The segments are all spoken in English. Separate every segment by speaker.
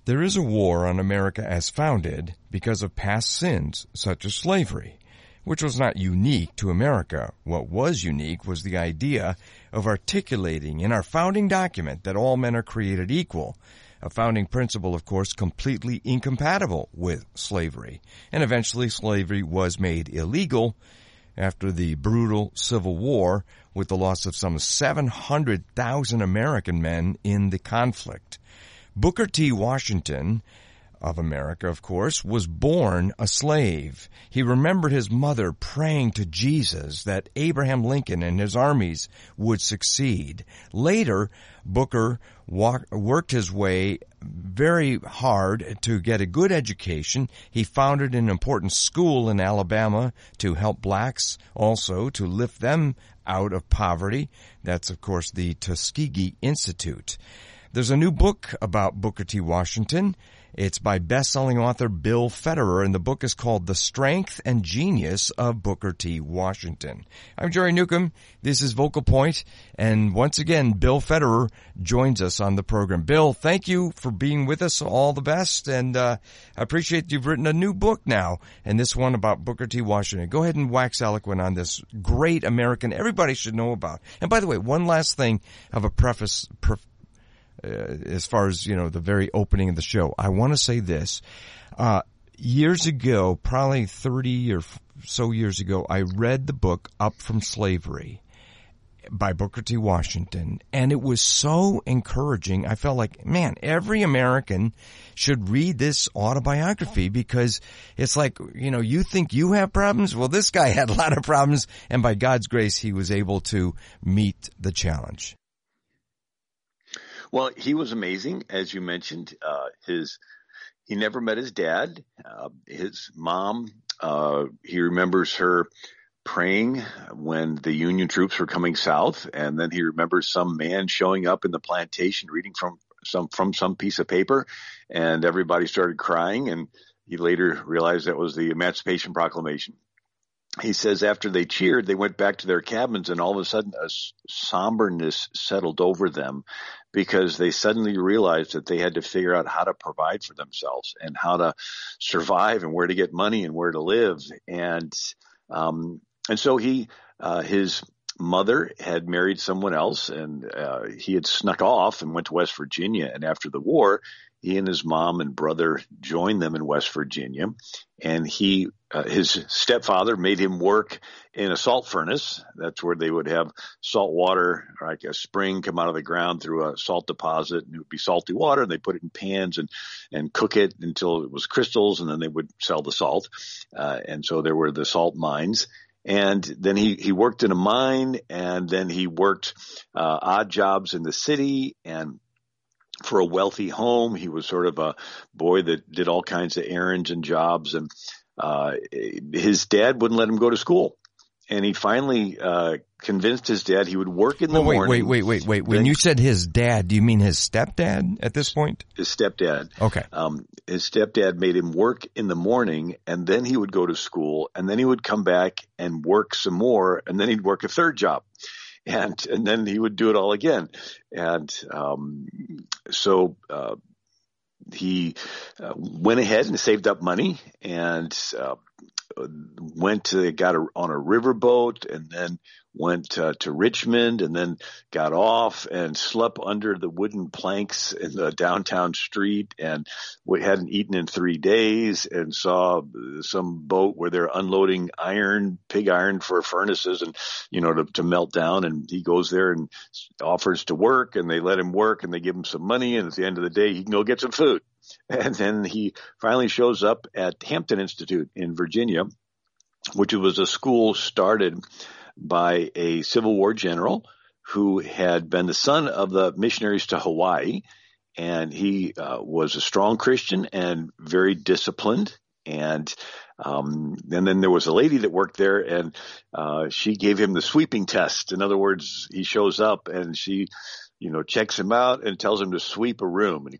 Speaker 1: There is a war on America as founded because of past sins such as slavery, which was not unique to America. What was unique was the idea of articulating in our founding document that all men are created equal, a founding principle, of course, completely incompatible with slavery. And eventually slavery was made illegal after the brutal Civil War, with the loss of some 700,000 American men in the conflict. Booker T. Washington of America, of course, was born a slave. He remembered his mother praying to Jesus that Abraham Lincoln and his armies would succeed. Later, Booker worked his way very hard to get a good education. He founded an important school in Alabama to help blacks, also to lift them out of poverty. That's, of course, the Tuskegee Institute. There's a new book about Booker T. Washington. It's by best-selling author Bill Federer, and the book is called The Strength and Genius of Booker T. Washington. I'm Jerry Newcomb. This is Vocal Point, and once again, Bill Federer joins us on the program. Bill, thank you for being with us. All the best, and I appreciate you've written a new book now, and this one about Booker T. Washington. Go ahead and wax eloquent on this great American everybody should know about. And by the way, one last thing of a preface as far as, the very opening of the show, I want to say this. Years ago, probably 30 or so years ago, I read the book Up From Slavery by Booker T. Washington, and it was so encouraging. I felt like, man, every American should read this autobiography, because it's like, you think you have problems? Well, this guy had a lot of problems, and by God's grace, he was able to meet the challenge.
Speaker 2: Well, he was amazing, as you mentioned. He never met his dad. His mom, he remembers her praying when the Union troops were coming south, and then he remembers some man showing up in the plantation reading from some piece of paper, and everybody started crying, and he later realized that was the Emancipation Proclamation. He says after they cheered, they went back to their cabins, and all of a sudden a somberness settled over them, because they suddenly realized that they had to figure out how to provide for themselves and how to survive and where to get money and where to live. And so his mother had married someone else, and he had snuck off and went to West Virginia. And after the war, he and his mom and brother joined them in West Virginia, and his stepfather made him work in a salt furnace. That's where they would have salt water, like a spring, come out of the ground through a salt deposit, and it would be salty water, and they put it in pans and cook it until it was crystals, and then they would sell the salt. And so there were the salt mines. And then he worked in a mine, and then he worked odd jobs in the city, and for a wealthy home. He was sort of a boy that did all kinds of errands and jobs, and his dad wouldn't let him go to school. And he finally convinced his dad he would work in the morning.
Speaker 1: Wait. When you said his dad, do you mean his stepdad at this point?
Speaker 2: His stepdad.
Speaker 1: Okay.
Speaker 2: His stepdad made him work in the morning, and then he would go to school, and then he would come back and work some more, and then he'd work a third job. And then he would do it all again. And so he went ahead and saved up money, and got on a riverboat, and then went to Richmond, and then got off and slept under the wooden planks in the downtown street, and hadn't eaten in 3 days, and saw some boat where they're unloading pig iron for furnaces, and to melt down. And he goes there and offers to work, and they let him work, and they give him some money, and at the end of the day he can go get some food. And then he finally shows up at Hampton Institute in Virginia, which was a school started by a Civil War general who had been the son of the missionaries to Hawaii. And he was a strong Christian and very disciplined. And then there was a lady that worked there, and she gave him the sweeping test. In other words, he shows up and she checks him out and tells him to sweep a room. And he goes,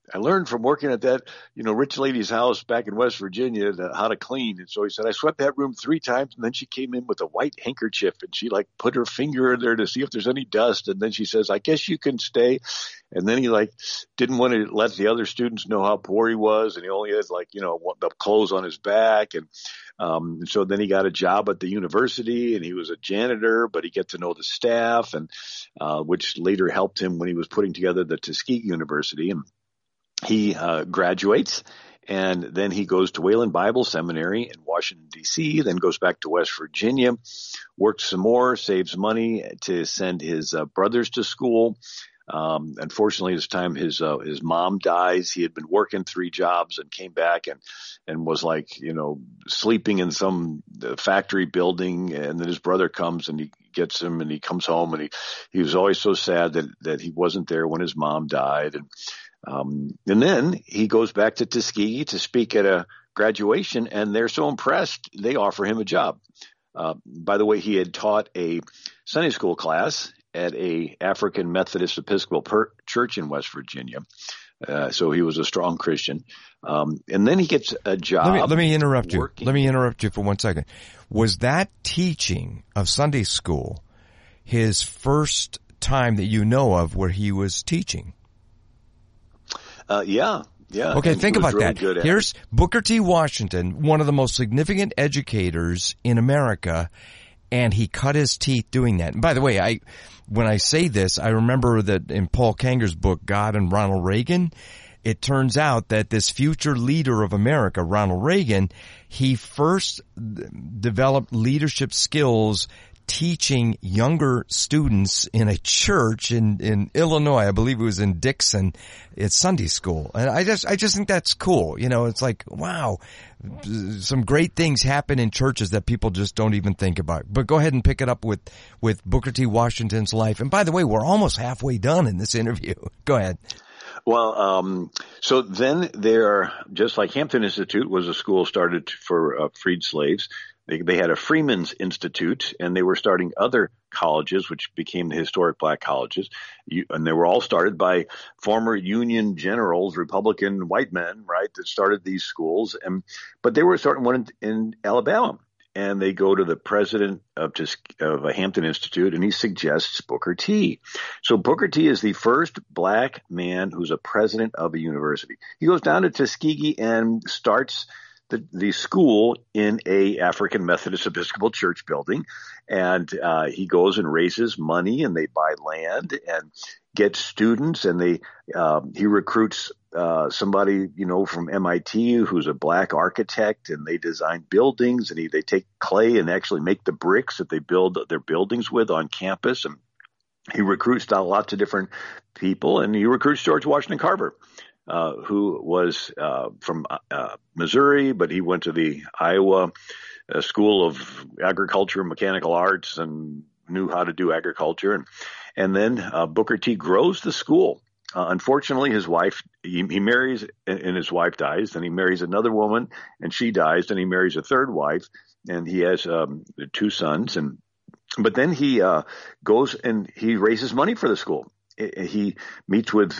Speaker 2: I learned from working at that, rich lady's house back in West Virginia how to clean. And so he said, I swept that room 3 times, and then she came in with a white handkerchief, and she like put her finger in there to see if there's any dust. And then she says, I guess you can stay. And then he didn't want to let the other students know how poor he was. And he only had the clothes on his back. And so then he got a job at the university, and he was a janitor, but he got to know the staff, and which later helped him when he was putting together the Tuskegee University. And he graduates, and then he goes to Wayland Bible Seminary in Washington, D.C., then goes back to West Virginia, works some more, saves money to send his brothers to school. Unfortunately, this time his mom dies. He had been working 3 jobs and came back and was sleeping in some factory building. And then his brother comes and he gets him, and he comes home, and he was always so sad that he wasn't there when his mom died. And then he goes back to Tuskegee to speak at a graduation, and they're so impressed they offer him a job. By the way, he had taught a Sunday school class at a African Methodist Episcopal church in West Virginia. So he was a strong Christian. And then he gets a job.
Speaker 1: Let me interrupt you. Let me interrupt you for 1 second. Was that teaching of Sunday school his first time that you know of where he was teaching?
Speaker 2: Yeah.
Speaker 1: Okay, think about
Speaker 2: really
Speaker 1: that. Here's Booker T. Washington, one of the most significant educators in America, and he cut his teeth doing that. And by the way, when I say this, I remember that in Paul Kanger's book, God and Ronald Reagan, it turns out that this future leader of America, Ronald Reagan, he first developed leadership skills teaching younger students in a church in Illinois. I believe it was in Dixon. It's Sunday school. And I just think that's cool. It's like, wow, some great things happen in churches that people just don't even think about. But go ahead and pick it up with Booker T. Washington's life. And by the way, we're almost halfway done in this interview. Go ahead.
Speaker 2: Well, so then just like Hampton Institute was a school started for freed slaves. They had a Freeman's Institute, and they were starting other colleges, which became the historic black colleges. And they were all started by former Union generals, Republican white men, right, that started these schools. But they were starting one in Alabama. And they go to the president of a Hampton Institute, and he suggests Booker T. So Booker T is the first black man who's a president of a university. He goes down to Tuskegee and starts the school in a African Methodist Episcopal church building, and he goes and raises money, and they buy land and get students, and he recruits somebody from MIT who's a black architect, and they design buildings, and they take clay and actually make the bricks that they build their buildings with on campus, and he recruits lots of different people, and he recruits George Washington Carver. Who was from Missouri, but he went to the Iowa School of Agriculture and Mechanical Arts and knew how to do agriculture. And then Booker T grows the school. Unfortunately, his wife, he marries and his wife dies. Then he marries another woman and she dies. Then he marries a third wife and he has 2 sons. But then he goes and he raises money for the school. He meets with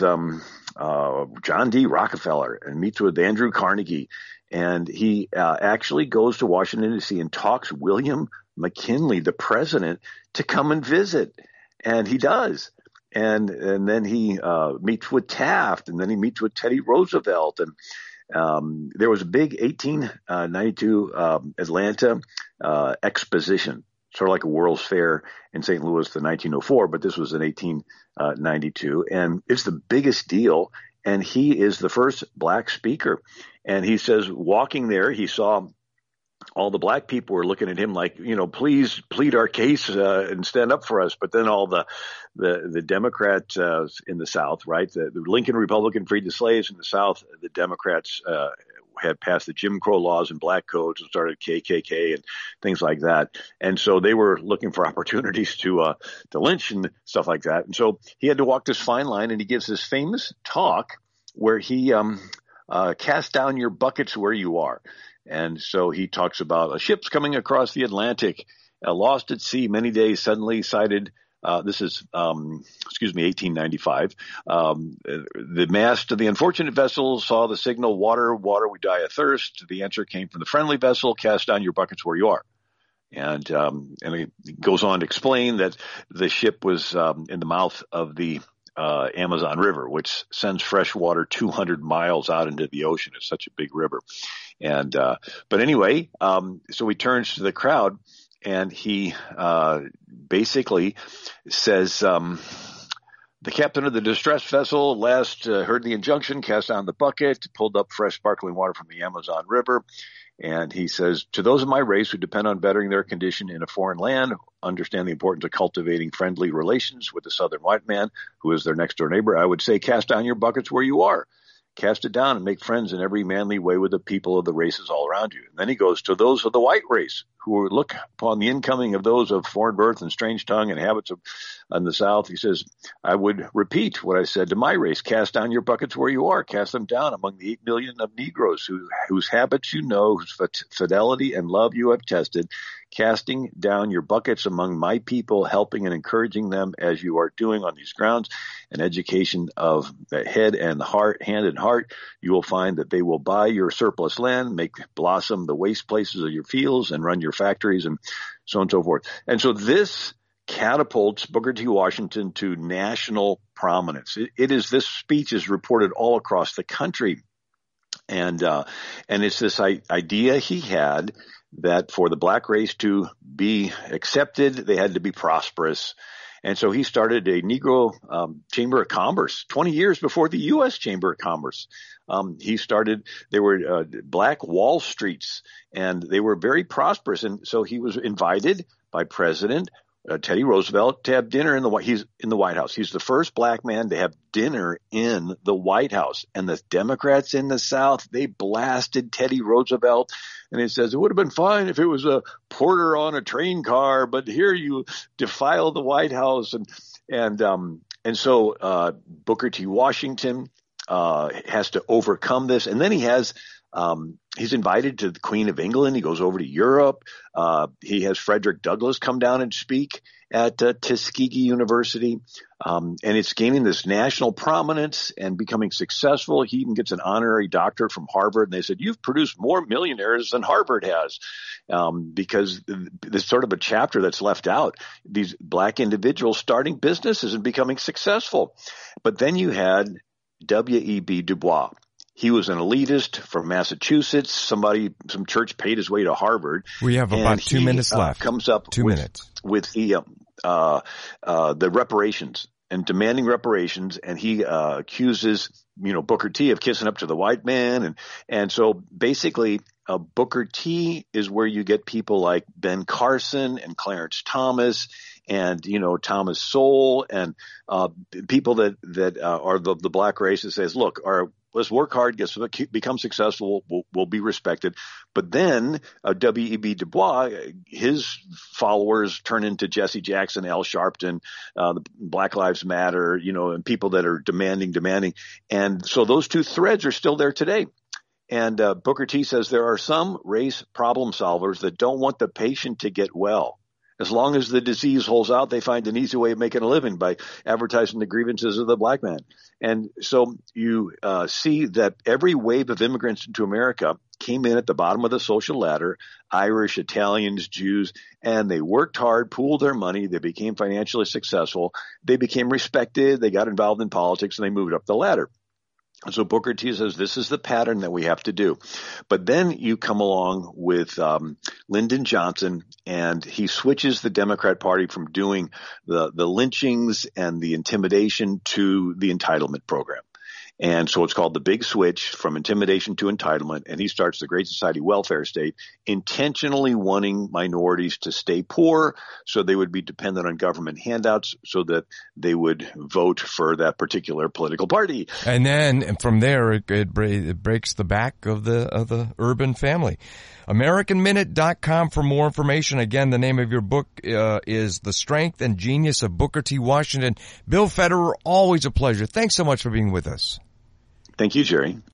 Speaker 2: John D. Rockefeller and meets with Andrew Carnegie, and he actually goes to Washington, D.C. and talks William McKinley, the president, to come and visit, and he does. And then he meets with Taft, and then he meets with Teddy Roosevelt, and there was a big 1892 Atlanta exposition. Sort of like a World's Fair in St. Louis in 1904, but this was in 1892. And it's the biggest deal. And he is the first black speaker. And he says, walking there, he saw all the black people were looking at him like, please plead our case and stand up for us. But then all the Democrats in the South, right, the Lincoln Republican freed the slaves in the South, the Democrats had passed the Jim Crow laws and black codes and started KKK and things like that. And so they were looking for opportunities to lynch and stuff like that. And so he had to walk this fine line, and he gives this famous talk where he cast down your buckets where you are. And so he talks about a ship's coming across the Atlantic, lost at sea many days, suddenly sighted This is, 1895. The mast of the unfortunate vessel saw the signal, water, water, we die of thirst. The answer came from the friendly vessel, cast down your buckets where you are. And it goes on to explain that the ship was in the mouth of the Amazon River, which sends fresh water 200 miles out into the ocean. It's such a big river. And but anyway, so he turns to the crowd and he basically says, the captain of the distressed vessel last heard the injunction, cast down the bucket, pulled up fresh sparkling water from the Amazon River. And he says, to those of my race who depend on bettering their condition in a foreign land, understand the importance of cultivating friendly relations with the southern white man, who is their next door neighbor, I would say, cast down your buckets where you are. Cast it down and make friends in every manly way with the people of the races all around you. And then he goes to those of the white race who look upon the incoming of those of foreign birth and strange tongue and habits in the South. He says, I would repeat what I said to my race. Cast down your buckets where you are. Cast them down among the 8 million of Negroes whose habits you know, whose fidelity and love you have tested. Casting down your buckets among my people, helping and encouraging them as you are doing on these grounds, an education of the head and heart, hand and heart, you will find that they will buy your surplus land, make blossom the waste places of your fields, and run your factories, and so on and so forth. And so this catapults Booker T. Washington to national prominence. This speech is reported all across the country, and it's this idea he had that for the black race to be accepted, they had to be prosperous. And so he started a Negro Chamber of Commerce 20 years before the U.S. Chamber of Commerce. There were black Wall Streets, and they were very prosperous. And so he was invited by President Teddy Roosevelt to have dinner he's in the White House. He's the first black man to have dinner in the White House. And the Democrats in the South, they blasted Teddy Roosevelt. And it says, it would have been fine if it was a porter on a train car, but here you defile the White House. And so Booker T. Washington has to overcome this. And then he's invited to the Queen of England. He goes over to Europe. He has Frederick Douglass come down and speak at Tuskegee University. And it's gaining this national prominence and becoming successful. He even gets an honorary doctorate from Harvard. And they said, you've produced more millionaires than Harvard has, because there's sort of a chapter that's left out. These black individuals starting businesses and becoming successful. But then you had W.E.B. Du Bois. He was an elitist from Massachusetts. Some church paid his way to Harvard.
Speaker 1: We have about 2 minutes left.
Speaker 2: Comes up with the reparations and demanding reparations, and he accuses Booker T of kissing up to the white man, and so basically Booker T is where you get people like Ben Carson and Clarence Thomas and Thomas Sowell and people that are the black race that says, look, let's work hard, become successful, we'll be respected. But then W.E.B. Du Bois, his followers turn into Jesse Jackson, Al Sharpton, the Black Lives Matter, and people that are demanding. And so those two threads are still there today. And Booker T says there are some race problem solvers that don't want the patient to get well. As long as the disease holds out, they find an easy way of making a living by advertising the grievances of the black man. And so you see that every wave of immigrants into America came in at the bottom of the social ladder, Irish, Italians, Jews, and they worked hard, pooled their money. They became financially successful. They became respected. They got involved in politics, and they moved up the ladder. And so Booker T says this is the pattern that we have to do. But then you come along with Lyndon Johnson, and he switches the Democrat Party from doing the lynchings and the intimidation to the entitlement program. And so it's called the big switch from intimidation to entitlement. And he starts the Great Society welfare state, intentionally wanting minorities to stay poor so they would be dependent on government handouts so that they would vote for that particular political party.
Speaker 1: And then from there, it breaks the back of the urban family. AmericanMinute.com for more information. Again, the name of your book is The Strength and Genius of Booker T. Washington. Bill Federer, always a pleasure. Thanks so much for being with us.
Speaker 2: Thank you, Jerry.